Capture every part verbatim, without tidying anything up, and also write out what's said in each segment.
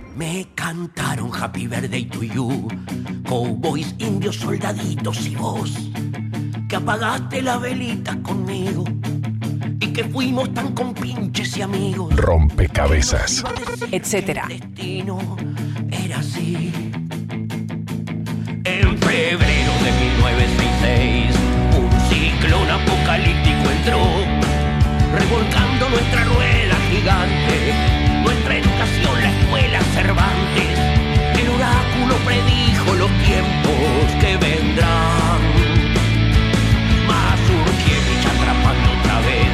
Me cantaron Happy Birthday to You, cowboys, indios, soldaditos y vos, que apagaste la velita conmigo y que fuimos tan compinches y amigos. Rompecabezas, etcétera. El destino era así. En febrero de mil novecientos sesenta y seis, un ciclón apocalíptico entró, revolcando nuestra rueda gigante, nuestra educación, la escuela Cervantes. El oráculo predijo los tiempos que vendrán, más urgente atrapando otra vez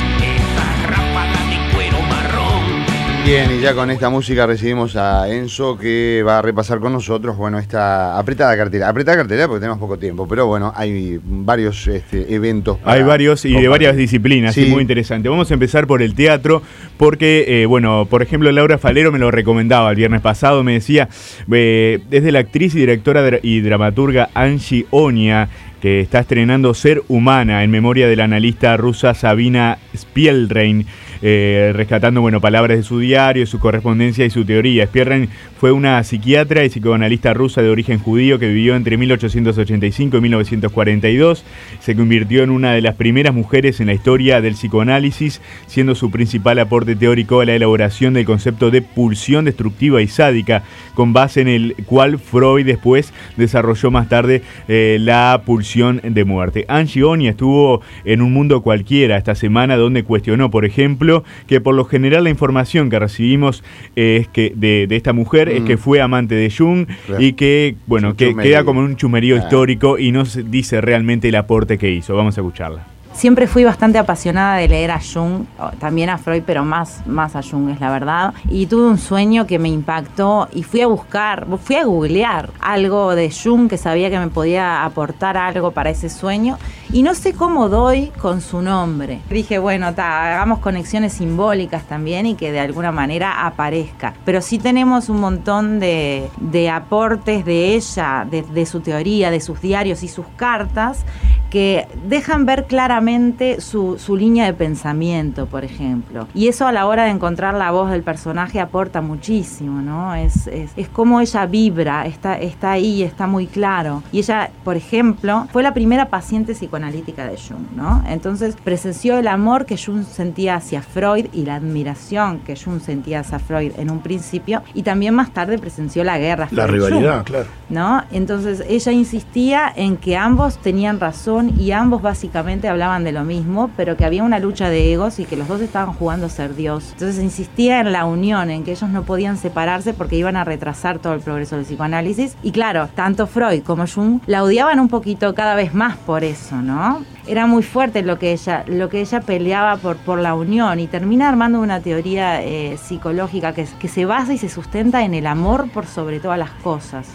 esas ráfagas de cuero marrón. Bien, y ya con esta música recibimos a Enzo, que va a repasar con nosotros, bueno, esta apretada cartera. Apretada cartera porque tenemos poco tiempo, pero bueno, hay varios este, eventos. Hay varios y compartir. De varias disciplinas, sí. Y muy interesante. Vamos a empezar por el teatro, porque, eh, bueno, por ejemplo, Laura Falero me lo recomendaba el viernes pasado, me decía, eh, es de la actriz y directora y dramaturga Angie Onia, que está estrenando Ser Humana, en memoria de la analista rusa Sabina Spielrein, eh, rescatando, bueno, palabras de su diario, su correspondencia y su teoría. Spielrein fue una psiquiatra y psicoanalista rusa de origen judío que vivió entre mil ochocientos ochenta y cinco y mil novecientos cuarenta y dos. Se convirtió en una de las primeras mujeres en la historia del psicoanálisis, siendo su principal aporte teórico a la elaboración del concepto de pulsión destructiva y sádica, con base en el cual Freud después desarrolló más tarde eh, la pulsión de muerte. Angie Onia estuvo en Un Mundo Cualquiera esta semana, donde cuestionó, por ejemplo, que por lo general la información que recibimos eh, es que de, de esta mujer mm. es que fue amante de Jung, claro. Y que, bueno, que queda como un chumerío ah. histórico y no se dice realmente el aporte que hizo. Vamos a escucharla. Siempre fui bastante apasionada de leer a Jung, también a Freud, pero más, más a Jung, es la verdad. Y tuve un sueño que me impactó y fui a buscar, fui a googlear algo de Jung que sabía que me podía aportar algo para ese sueño. Y no sé cómo doy con su nombre. Dije, bueno, ta, hagamos conexiones simbólicas también y que de alguna manera aparezca. Pero sí tenemos un montón de, de aportes de ella, de, de su teoría, de sus diarios y sus cartas, que dejan ver claramente su, su línea de pensamiento, por ejemplo. Y eso a la hora de encontrar la voz del personaje aporta muchísimo, ¿no? Es, es, es como ella vibra, está, está ahí, está muy claro. Y ella, por ejemplo, fue la primera paciente psicoanalítica de Jung, ¿no? Entonces presenció el amor que Jung sentía hacia Freud y la admiración que Jung sentía hacia Freud en un principio, y también más tarde presenció la guerra. La rivalidad, Jung, claro. ¿no? Entonces ella insistía en que ambos tenían razón y ambos básicamente hablaban de lo mismo, pero que había una lucha de egos y que los dos estaban jugando a ser Dios. Entonces insistía en la unión, en que ellos no podían separarse porque iban a retrasar todo el progreso del psicoanálisis. Y claro, tanto Freud como Jung la odiaban un poquito cada vez más por eso, ¿no? Era muy fuerte lo que ella, lo que ella peleaba por, por la unión, y termina armando una teoría eh, psicológica que, que se basa y se sustenta en el amor por sobre todas las cosas.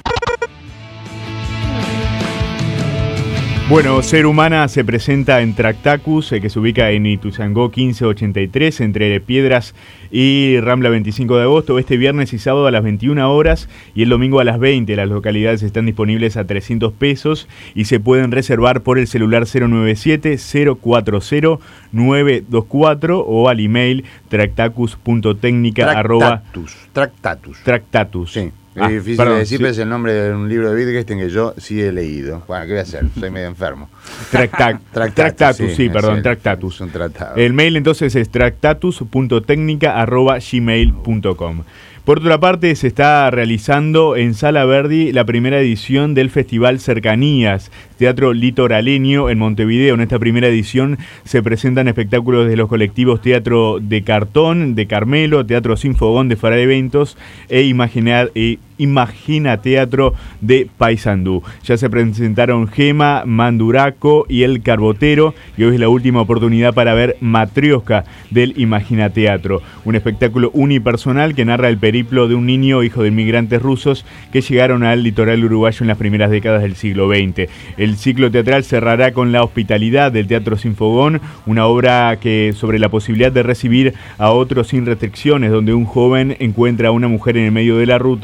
Bueno, Ser Humana se presenta en Tractacus, eh, que se ubica en Ituzaingó quince ochenta y tres, entre Piedras y Rambla veinticinco de agosto, este viernes y sábado a las veintiuna horas y el domingo a las veinte. Las localidades están disponibles a trescientos pesos y se pueden reservar por el celular cero nueve siete, cero cuatro cero, nueve dos cuatro o al email tractacus punto técnica arroba... Tractatus. Tractatus. Tractatus. Sí. Ah, es difícil perdón, de decir, sí. pero es el nombre de un libro de Wittgenstein que yo sí he leído. Bueno, ¿qué voy a hacer? Soy medio enfermo. Tractac, Tractatus, Tractatus, sí, sí, perdón, es Tractatus. Es un tratado. El mail entonces es tractatus punto técnica arroba gmail punto com. Por otra parte, se está realizando en Sala Verdi la primera edición del Festival Cercanías, Teatro Litoraleño en Montevideo. En esta primera edición se presentan espectáculos de los colectivos Teatro de Cartón, de Carmelo, Teatro Sin Fogón de Farah Eventos e Imagina, e Imagina Teatro de Paysandú. Ya se presentaron Gema, Manduraco y El Carbotero, y hoy es la última oportunidad para ver Matrioska del Imagina Teatro, un espectáculo unipersonal que narra el periplo de un niño hijo de inmigrantes rusos que llegaron al litoral uruguayo en las primeras décadas del siglo veinte. El ciclo teatral cerrará con La Hospitalidad del Teatro Sin Fogón, una obra que sobre la posibilidad de recibir a otros sin restricciones, donde un joven encuentra a una mujer en el medio de la ruta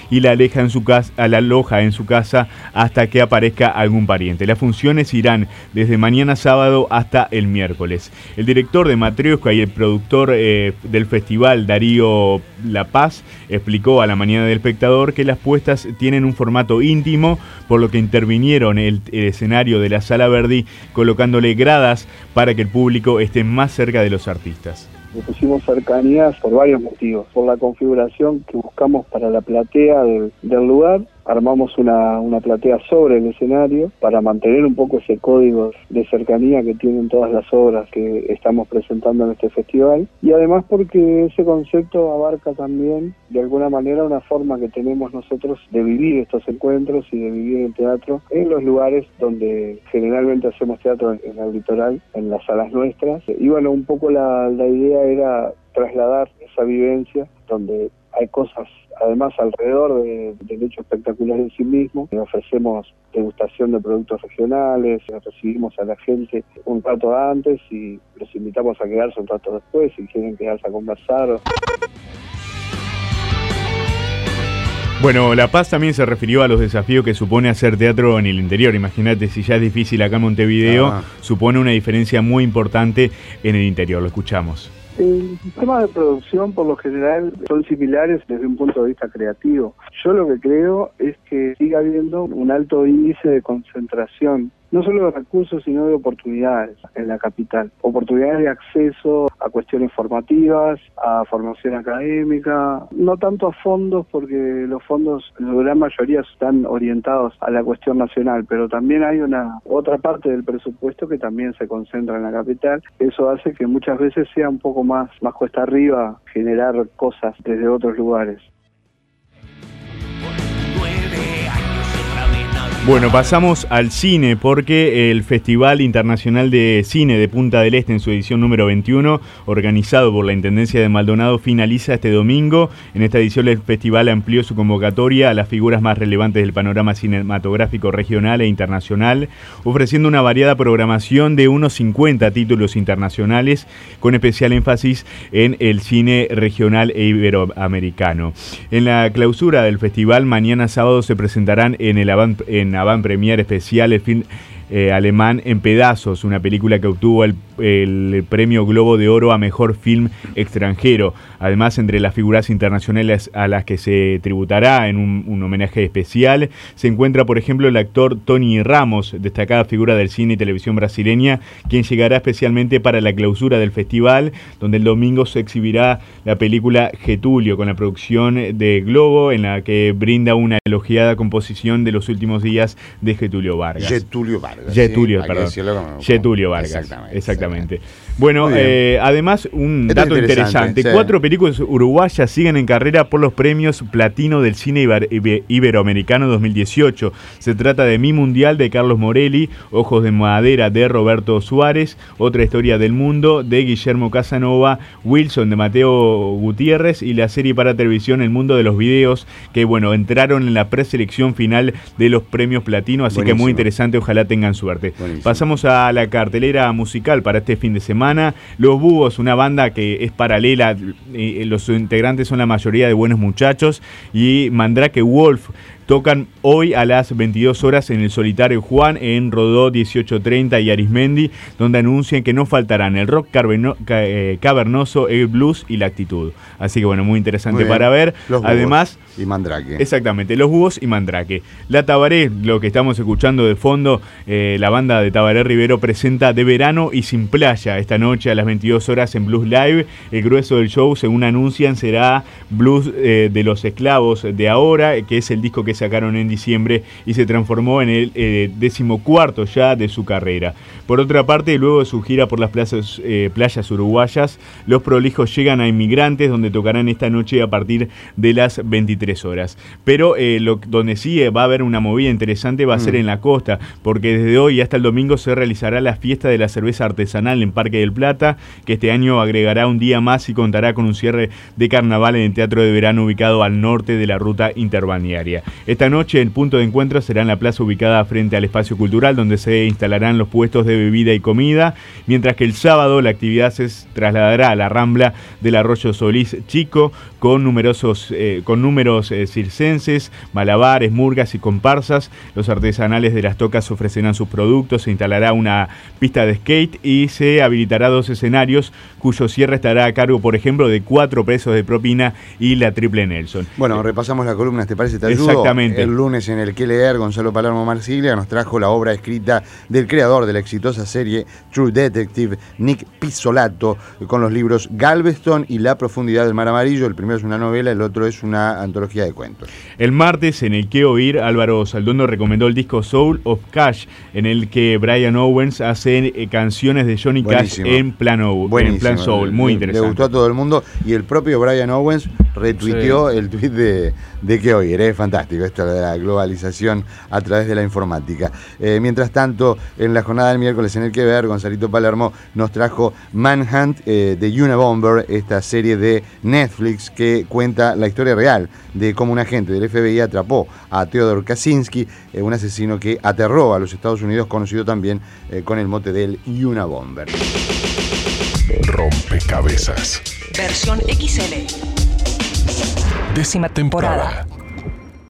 y la aleja en su casa, la aloja en su casa hasta que aparezca algún pariente. Las funciones irán desde mañana sábado hasta el miércoles. El director de Matrioska y el productor eh, del festival, Darío La Paz, explicó a La Mañana del Espectador que las puestas tienen un formato íntimo, por lo que intervinieron el, el escenario de la Sala Verdi colocándole gradas para que el público esté más cerca de los artistas. Le pusimos cercanías por varios motivos. Por la configuración que buscamos para la platea del, del lugar, armamos una, una platea sobre el escenario para mantener un poco ese código de cercanía que tienen todas las obras que estamos presentando en este festival. Y además porque ese concepto abarca también, de alguna manera, una forma que tenemos nosotros de vivir estos encuentros y de vivir el teatro en los lugares donde generalmente hacemos teatro en el litoral, en las salas nuestras. Y bueno, un poco la, la idea era trasladar esa vivencia donde hay cosas además alrededor de, del hecho espectacular en sí mismo. Ofrecemos degustación de productos regionales, recibimos a la gente un rato antes y los invitamos a quedarse un rato después si quieren quedarse a conversar. Bueno, La Paz también se refirió a los desafíos que supone hacer teatro en el interior. Imagínate, si ya es difícil acá en Montevideo, ah. supone una diferencia muy importante en el interior. Lo escuchamos. El sistema de producción por lo general son similares desde un punto de vista creativo. Yo lo que creo es que sigue habiendo un alto índice de concentración, no solo de recursos, sino de oportunidades en la capital. Oportunidades de acceso a cuestiones formativas, a formación académica, no tanto a fondos, porque los fondos en su gran mayoría están orientados a la cuestión nacional, pero también hay una otra parte del presupuesto que también se concentra en la capital. Eso hace que muchas veces sea un poco más, más cuesta arriba generar cosas desde otros lugares. Bueno, pasamos al cine porque el Festival Internacional de Cine de Punta del Este en su edición número veintiuno, organizado por la Intendencia de Maldonado, finaliza este domingo. En esta edición el festival amplió su convocatoria a las figuras más relevantes del panorama cinematográfico regional e internacional, ofreciendo una variada programación de unos cincuenta títulos internacionales, con especial énfasis en el cine regional e iberoamericano. En la clausura del festival, mañana sábado se presentarán en el avant, en avant premier especial el film eh, alemán En Pedazos, una película que obtuvo el, el premio Globo de Oro a Mejor Film Extranjero. Además, entre las figuras internacionales a las que se tributará en un, un homenaje especial, se encuentra, por ejemplo, el actor Tony Ramos, destacada figura del cine y televisión brasileña, quien llegará especialmente para la clausura del festival, donde el domingo se exhibirá la película Getulio, con la producción de Globo, en la que brinda una elogiada composición de los últimos días de Getulio Vargas. Getulio Vargas. Getulio, sí, perdón. Como, Getulio Vargas. Exactamente. exactamente. Bueno, eh, además, un Esto dato interesante. interesante sí. Cuatro películas uruguayas siguen en carrera por los premios Platino del Cine Iber Iber Iberoamericano dos mil dieciocho. Se trata de Mi Mundial, de Carlos Morelli, Ojos de Madera, de Roberto Suárez, Otra Historia del Mundo, de Guillermo Casanova, Wilson, de Mateo Gutiérrez, y la serie para televisión El Mundo de los Videos, que, bueno, entraron en la preselección final de los premios Platino, así Buenísimo. que muy interesante, ojalá tengan suerte. Buenísimo. Pasamos a la cartelera musical para este fin de semana. Los Búhos, una banda que es paralela, eh, los integrantes son la mayoría de buenos muchachos, y Mandrake Wolf tocan hoy a las veintidós horas en el Solitario Juan, en Rodó dieciocho treinta y Arismendi, donde anuncian que no faltarán el rock cavernoso, el blues y la actitud. Así que bueno, muy interesante muy para ver. Los Además, Búhos y Mandrake. Exactamente, Los Búhos y Mandrake. La Tabaré, lo que estamos escuchando de fondo, eh, la banda de Tabaré Rivero presenta De Verano y Sin Playa esta noche a las veintidós horas en Blues Live. El grueso del show, según anuncian, será Blues eh, de los Esclavos de Ahora, que es el disco que sacaron en diciembre y se transformó en el eh, decimocuarto ya de su carrera. Por otra parte, luego de su gira por las plazas, eh, playas uruguayas, Los Prolijos llegan a Inmigrantes, donde tocarán esta noche a partir de las veintitrés horas. Pero eh, lo, donde sí va a haber una movida interesante va a mm. ser en la costa, porque desde hoy hasta el domingo se realizará la fiesta de la cerveza artesanal en Parque del Plata, que este año agregará un día más y contará con un cierre de carnaval en el Teatro de Verano ubicado al norte de la ruta interbalnearia. Esta noche el punto de encuentro será en la plaza ubicada frente al espacio cultural, donde se instalarán los puestos de bebida y comida, mientras que el sábado la actividad se trasladará a la Rambla del Arroyo Solís Chico, con numerosos eh, con número géneros eh, circenses, malabares, murgas y comparsas. Los artesanales de las tocas ofrecerán sus productos, se instalará una pista de skate y se habilitará dos escenarios cuyo cierre estará a cargo, por ejemplo, de cuatro pesos de propina y la triple Nelson. Bueno, repasamos las columnas, ¿te parece? ¿Te ayudo? Exactamente. El lunes en el que leer, Gonzalo Palermo Marsiglia nos trajo la obra escrita del creador de la exitosa serie True Detective, Nick Pizzolatto, con los libros Galveston y La profundidad del mar amarillo. El primero es una novela, el otro es una antología de cuentos. El martes, en el que oír, Álvaro Saldondo recomendó el disco Soul of Cash, en el que Brian Owens hace eh, canciones de Johnny Buenísimo. Cash en plan, o, en plan soul. Muy le, interesante. Le gustó a todo el mundo y el propio Brian Owens retuiteó sí. el tuit de, de que oír. Es fantástico esto de la globalización a través de la informática. Eh, mientras tanto, en la jornada del miércoles en el que ver, Gonzalito Palermo nos trajo Manhunt eh, de Unabomber, esta serie de Netflix que cuenta la historia real de cómo un agente del F B I atrapó a Theodore Kaczynski, eh, un asesino que aterró a los Estados Unidos, conocido también eh, con el mote del Unabomber. Rompecabezas. Versión X L. Décima temporada.